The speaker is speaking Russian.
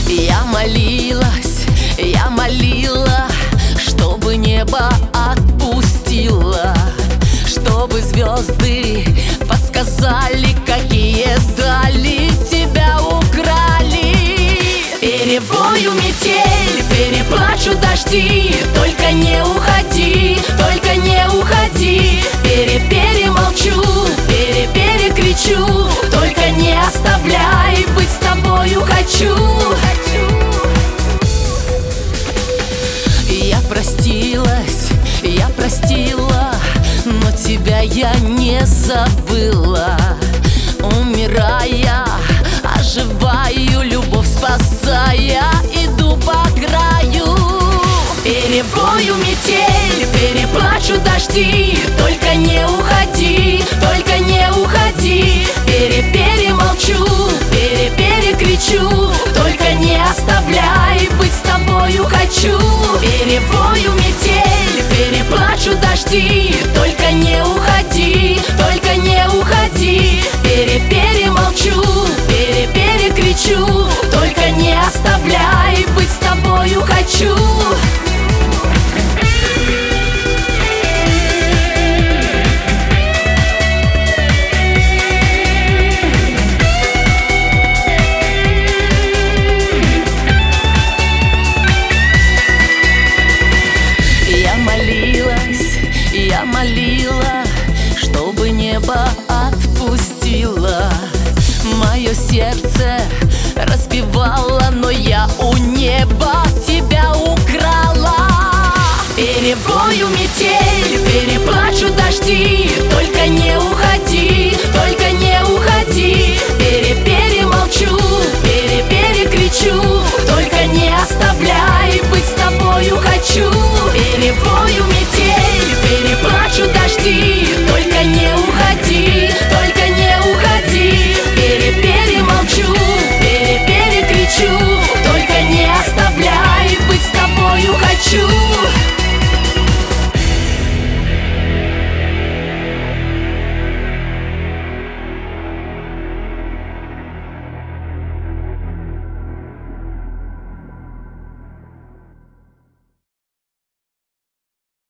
Я молила, чтобы небо отпустило, чтобы звезды подсказали, какие дали тебя украли. Перевою метель, переплачу дожди, только не уходи, только не уходи. Перемолчу, перекричу, только не оставляй, быть с тобою хочу. Я простила, но тебя я не забыла. Умирая, оживаю, любовь спасая, иду по краю. Перевою метель, переплачу дожди, только не уходи, только не уходи. Перемолчу, перекричу, только не оставляй, быть с тобою хочу. Перевою метель, переплачу дожди, только не уходи, только не уходи. Перемолчу, перекричу, только не оставляй, быть с тобою хочу. Я молила, чтобы небо отпустило. Мое сердце разбивало, но я у неба тебя украла. Перевою метель, переплачу дожди, только не уходи,